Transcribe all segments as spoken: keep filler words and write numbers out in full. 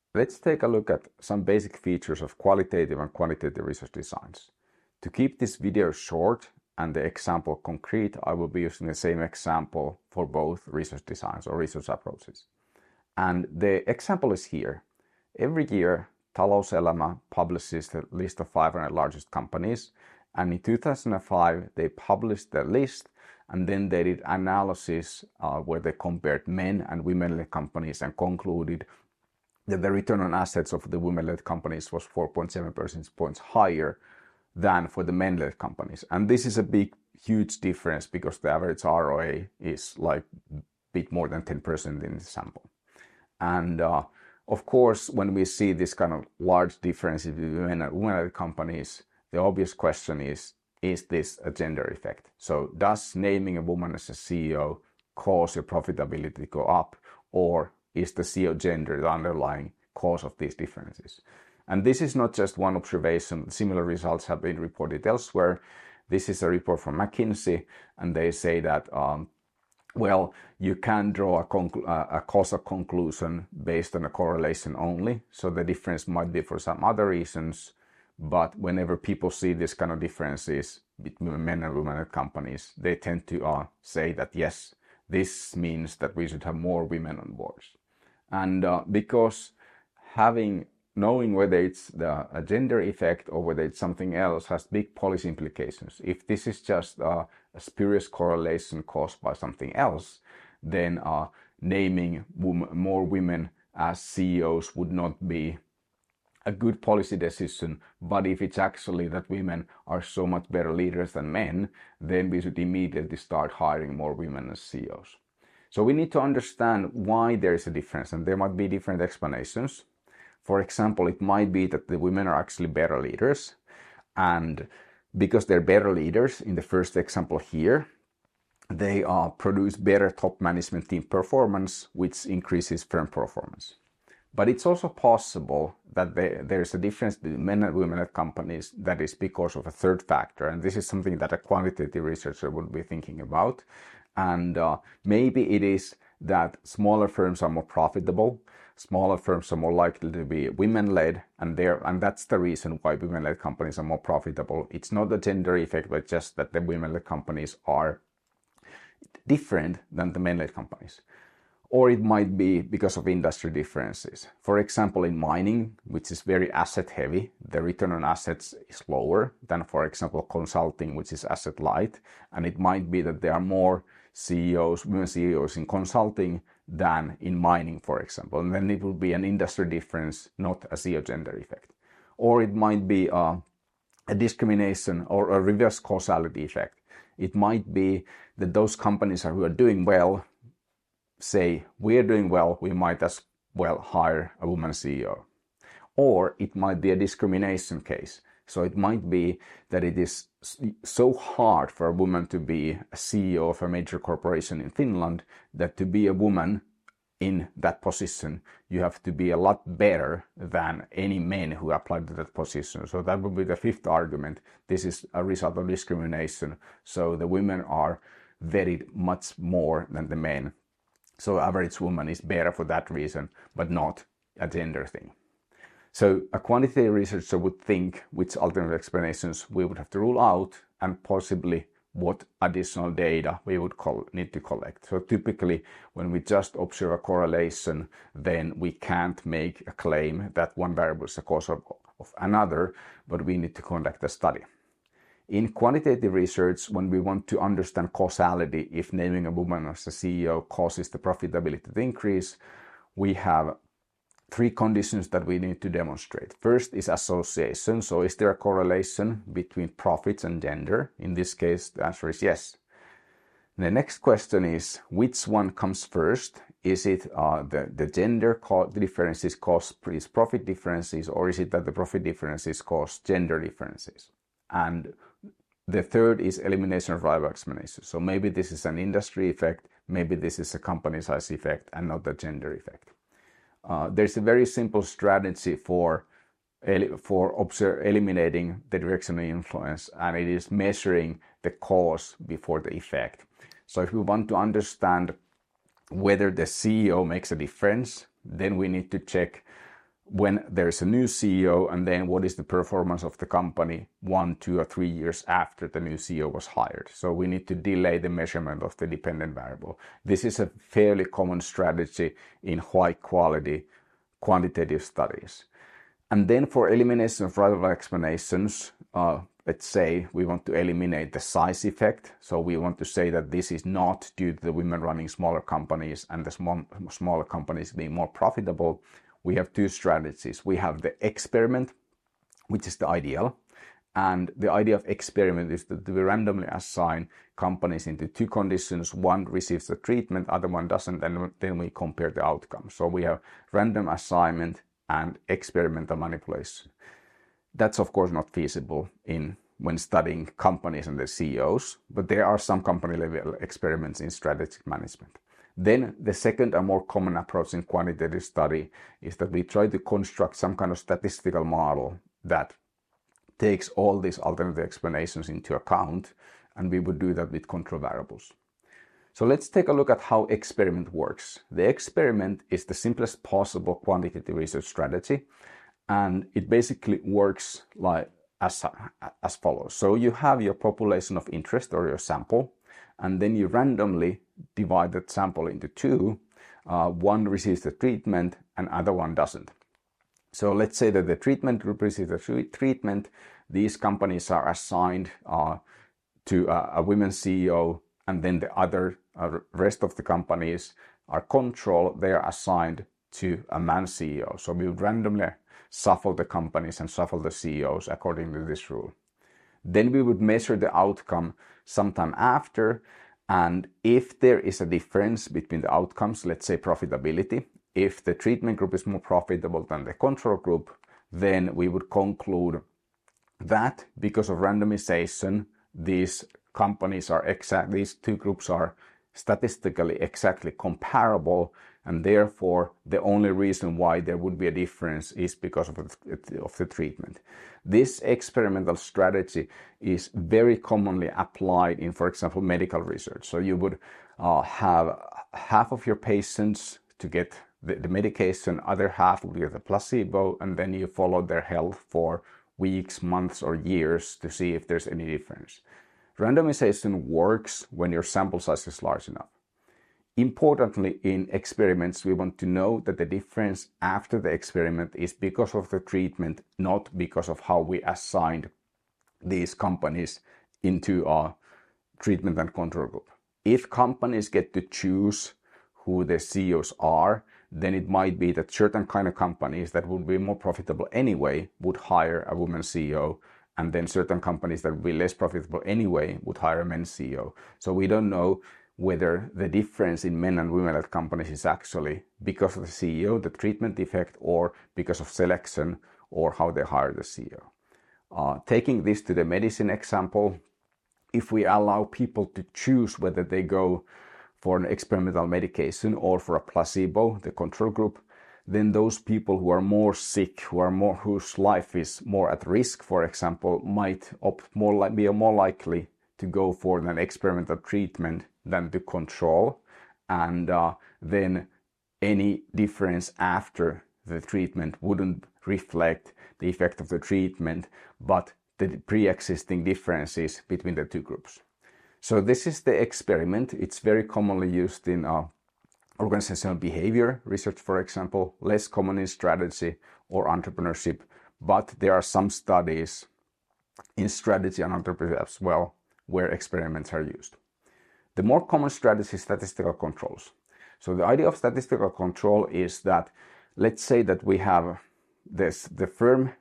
Let's take a look at some basic features of qualitative and quantitative research designs. To keep this video short and the example concrete, I will be using the same example for both research designs or research approaches. And the example is here. Every year, Talouselämä publishes the list of five hundred largest companies, and in two thousand five they published the list, and then they did analysis uh, where they compared men and women-led companies and concluded that the return on assets of the women-led companies was four point seven percentage points higher than for the men-led companies. And this is a big, huge difference because the average R O A is like a bit more than ten percent in the sample. And uh, of course, when we see this kind of large differences between women and women-led companies, the obvious question is, is this a gender effect? So does naming a woman as a C E O cause your profitability to go up, or is the C E O gender the underlying cause of these differences? And this is not just one observation. Similar results have been reported elsewhere. This is a report from McKinsey, and they say that um, well, you can draw a, conclu a causal conclusion based on a correlation only. So the difference might be for some other reasons, but whenever people see this kind of differences between men and women at companies, they tend to uh, say that yes, this means that we should have more women on boards. And uh, because having knowing whether it's the a gender effect or whether it's something else has big policy implications. If this is just uh, a spurious correlation caused by something else, then uh, naming more women as C E Os would not be a good policy decision. But if it's actually that women are so much better leaders than men, then we should immediately start hiring more women as C E Os. So we need to understand why there is a difference, and there might be different explanations. For example, it might be that the women are actually better leaders, and because they're better leaders, in the first example here, they uh, produce better top management team performance, which increases firm performance. But it's also possible that they, there's a difference between men and women at companies that is because of a third factor, and this is something that a quantitative researcher would be thinking about. And uh, maybe it is that smaller firms are more profitable. Smaller firms are more likely to be women-led, and there, and that's the reason why women-led companies are more profitable. It's not a gender effect, but just that the women-led companies are different than the men-led companies. Or it might be because of industry differences. For example, in mining, which is very asset-heavy, the return on assets is lower than, for example, consulting, which is asset-light, and it might be that there are more C E Os, women C E Os in consulting than in mining, for example. And then it will be an industry difference, not a C E O gender effect. Or it might be uh, a discrimination or a reverse causality effect. It might be that those companies who are doing well say, we are doing well, we might as well hire a woman C E O. Or it might be a discrimination case. So it might be that it is so hard for a woman to be a C E O of a major corporation in Finland that to be a woman in that position, you have to be a lot better than any men who applied to that position. So that would be the fifth argument. This is a result of discrimination. So the women are vetted much more than the men. So average woman is better for that reason, but not a gender thing. So a quantitative researcher would think which alternative explanations we would have to rule out, and possibly what additional data we would need to collect. So typically, when we just observe a correlation, then we can't make a claim that one variable is a cause of, of another, but we need to conduct a study. In quantitative research, when we want to understand causality, if naming a woman as a C E O causes the profitability to increase, we have three conditions that we need to demonstrate. First is association. So is there a correlation between profits and gender? In this case, the answer is yes. The next question is, which one comes first? Is it uh, the, the gender differences cause profit differences, or is it that the profit differences cause gender differences? And the third is elimination of rival explanation. So maybe this is an industry effect, maybe this is a company size effect and not a gender effect. Uh, there's a very simple strategy for, for observe, eliminating the direction of influence, and it is measuring the cause before the effect. So if we want to understand whether the C E O makes a difference, then we need to check when there's a new C E O, and then what is the performance of the company one, two, or three years after the new C E O was hired. So we need to delay the measurement of the dependent variable. This is a fairly common strategy in high quality quantitative studies. And then for elimination of rival explanations, uh, let's say we want to eliminate the size effect. So we want to say that this is not due to the women running smaller companies and the small, smaller companies being more profitable. We have two strategies. We have the experiment, which is the ideal. And the idea of experiment is that we randomly assign companies into two conditions. One receives the treatment, other one doesn't, and then we compare the outcomes. So we have random assignment and experimental manipulation. That's of course not feasible in when studying companies and their C E Os, but there are some company level experiments in strategic management. Then the second and more common approach in quantitative study is that we try to construct some kind of statistical model that takes all these alternative explanations into account, and we would do that with control variables. So let's take a look at how experiment works. The experiment is the simplest possible quantitative research strategy, and it basically works like as, as follows. So you have your population of interest or your sample, and then you randomly divide that sample into two. Uh, one receives the treatment and other one doesn't. So let's say that the treatment group receives the treatment. These companies are assigned uh, to a, a women C E O, and then the other uh, rest of the companies are control. They are assigned to a man C E O. So we would randomly shuffle the companies and shuffle the C E Os according to this rule. Then we would measure the outcome sometime after, and if there is a difference between the outcomes, let's say profitability, if the treatment group is more profitable than the control group, then we would conclude that because of randomization, these companies are exact, these two groups are statistically exactly comparable, and therefore the only reason why there would be a difference is because of the, of the treatment. This experimental strategy is very commonly applied in, for example, medical research. So you would uh, have half of your patients to get the, the medication, other half would get the placebo, and then you follow their health for weeks, months, or years to see if there's any difference. Randomization works when your sample size is large enough. Importantly, in experiments, we want to know that the difference after the experiment is because of the treatment, not because of how we assigned these companies into a treatment and control group. If companies get to choose who the C E Os are, then it might be that certain kind of companies that would be more profitable anyway would hire a woman C E O, and then certain companies that would be less profitable anyway would hire a men's C E O. So we don't know whether the difference in men and women-led companies is actually because of the C E O, the treatment effect, or because of selection, or how they hire the C E O. Uh, taking this to the medicine example, if we allow people to choose whether they go for an experimental medication or for a placebo, the control group, then those people who are more sick, who are more, whose life is more at risk, for example, might opt more like, be more likely to go for an experimental treatment than to control, and uh, then any difference after the treatment wouldn't reflect the effect of the treatment, but the pre-existing differences between the two groups. So this is the experiment. It's very commonly used in uh, organizational behavior research, for example, less common in strategy or entrepreneurship, but there are some studies in strategy and entrepreneurship as well where experiments are used. The more common strategy is statistical controls. So the idea of statistical control is that, let's say that we have this, the firm,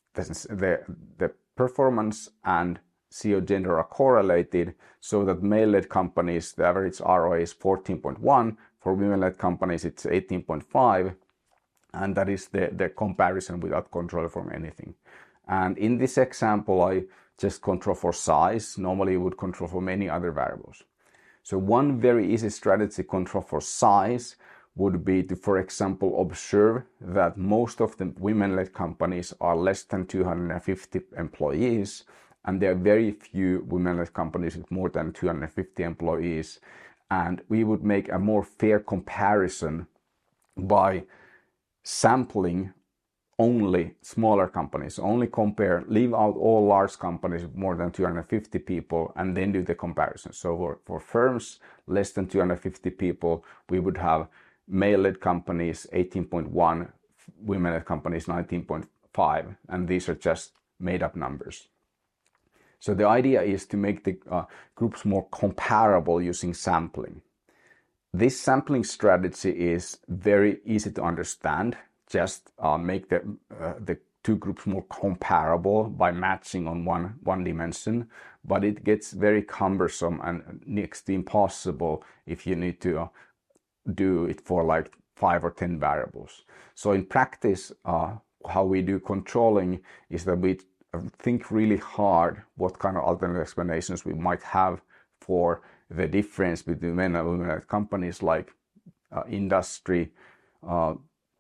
the, the performance and C E O gender are correlated, so that male-led companies, the average R O I is fourteen point one, for women-led companies it's eighteen point five, and that is the, the comparison without control from anything. And in this example, I just control for size. Normally you would control for many other variables. So one very easy strategy control for size would be to, for example, observe that most of the women-led companies are less than two hundred fifty employees, and there are very few women-led companies with more than two hundred fifty employees. And we would make a more fair comparison by sampling only smaller companies, only compare, leave out all large companies with more than two hundred fifty people, and then do the comparison. So for, for firms less than two hundred fifty people, we would have male-led companies eighteen point one, women-led companies nineteen point five, and these are just made-up numbers. So the idea is to make the uh, groups more comparable using sampling. This sampling strategy is very easy to understand. Just uh, make the, uh, the two groups more comparable by matching on one, one dimension, but it gets very cumbersome and next to impossible if you need to uh, do it for like five or ten variables. So in practice, uh, how we do controlling is that we think really hard what kind of alternative explanations we might have for the difference between men and women at companies, like uh, industry, uh,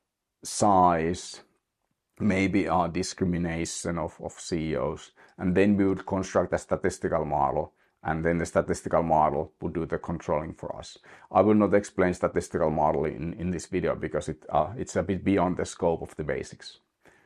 size, maybe uh, discrimination of, of C E Os, and then we would construct a statistical model, and then the statistical model would do the controlling for us. I will not explain statistical model in, in this video because it, uh, it's a bit beyond the scope of the basics.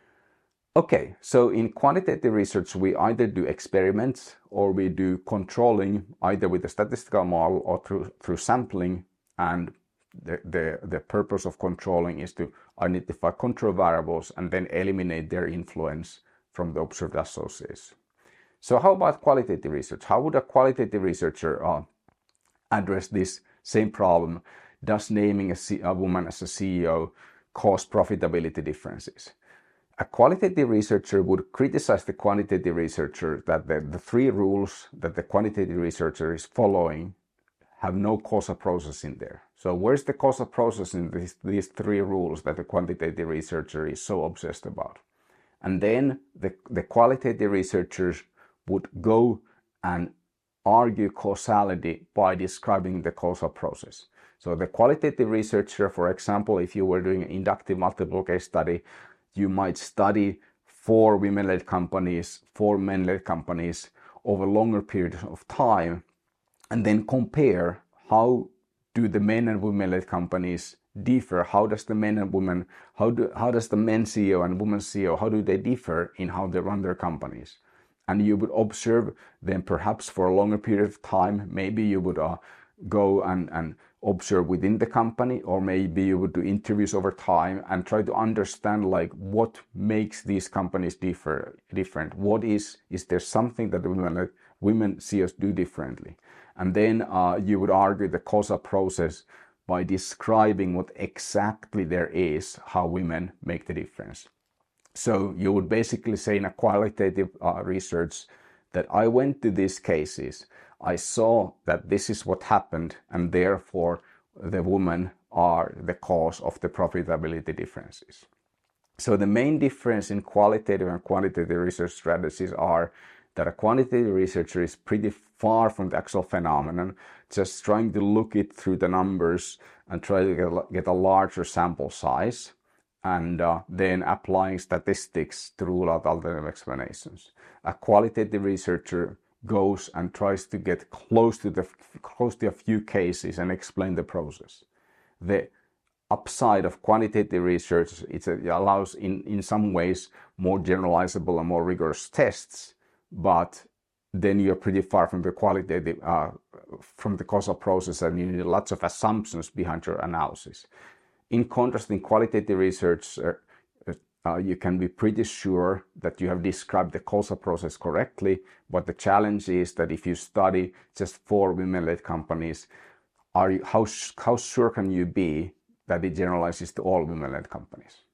Okay, so in quantitative research, we either do experiments or we do controlling either with a statistical model or through, through sampling, and the, the, the purpose of controlling is to identify control variables and then eliminate their influence from the observed associates. So how about qualitative research? How would a qualitative researcher uh, address this same problem? Does naming a, C a woman as a C E O cause profitability differences? A qualitative researcher would criticize the quantitative researcher that the, the three rules that the quantitative researcher is following have no causal process in there. So where's the causal process in these, these three rules that the quantitative researcher is so obsessed about? And then the, the qualitative researchers would go and argue causality by describing the causal process. So the qualitative researcher, for example, if you were doing an inductive multiple case study, you might study four women-led companies, four men-led companies over longer periods of time, and then compare how do the men and women-led companies differ. How does the men and women, how do how does the men C E O and women C E O, how do they differ in how they run their companies? And you would observe them perhaps for a longer period of time. Maybe you would uh, go and, and observe within the company, or maybe you would do interviews over time and try to understand like what makes these companies differ different. What is, is there something that the women, women C E Os do differently? And then uh, you would argue the causal process by describing what exactly there is, how women make the difference. So you would basically say in a qualitative uh, research that I went to these cases, I saw that this is what happened, and therefore the women are the cause of the profitability differences. So the main difference in qualitative and quantitative research strategies are that a quantitative researcher is pretty far from the actual phenomenon, just trying to look it through the numbers and try to get a, get a larger sample size, and uh, then applying statistics to rule out alternative explanations. A qualitative researcher goes and tries to get close to the close to a few cases and explain the process. The upside of quantitative research, it allows in, in some ways more generalizable and more rigorous tests, but then you're pretty far from the qualitative, uh, from the causal process, and you need lots of assumptions behind your analysis. In contrast, in qualitative research, uh, uh, you can be pretty sure that you have described the causal process correctly, but the challenge is that if you study just four women-led companies, are you, how, how sure can you be that it generalizes to all women-led companies?